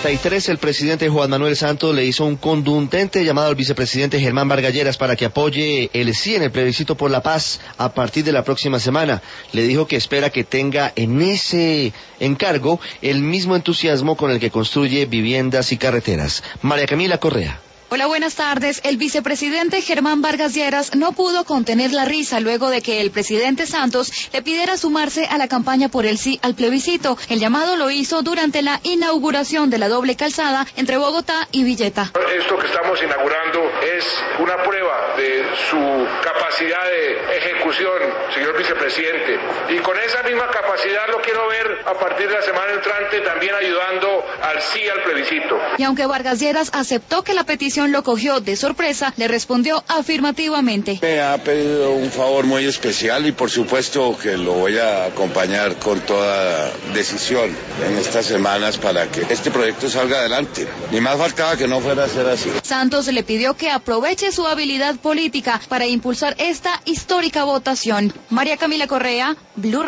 33, el presidente Juan Manuel Santos le hizo un contundente llamado al vicepresidente Germán Vargas Lleras para que apoye el sí en el plebiscito por la paz a partir de la próxima semana. Le dijo que espera que tenga en ese encargo el mismo entusiasmo con el que construye viviendas y carreteras. María Camila Correa. Hola, buenas tardes. El vicepresidente Germán Vargas Lleras no pudo contener la risa luego de que el presidente Santos le pidiera sumarse a la campaña por el sí al plebiscito. El llamado lo hizo durante la inauguración de la doble calzada entre Bogotá y Villeta. Esto que estamos inaugurando es una prueba de su capacidad de ejecución, señor vicepresidente. Y con esa misma capacidad lo quiero ver a partir de la semana entrante también ayudando al sí al plebiscito. Y aunque Vargas Lleras aceptó que la petición lo cogió de sorpresa, le respondió afirmativamente. Me ha pedido un favor muy especial y por supuesto que lo voy a acompañar con toda decisión en estas semanas para que este proyecto salga adelante. Ni más faltaba que no fuera a ser así. Santos le pidió que aproveche su habilidad política para impulsar esta histórica votación. María Camila Correa, Blue Radio.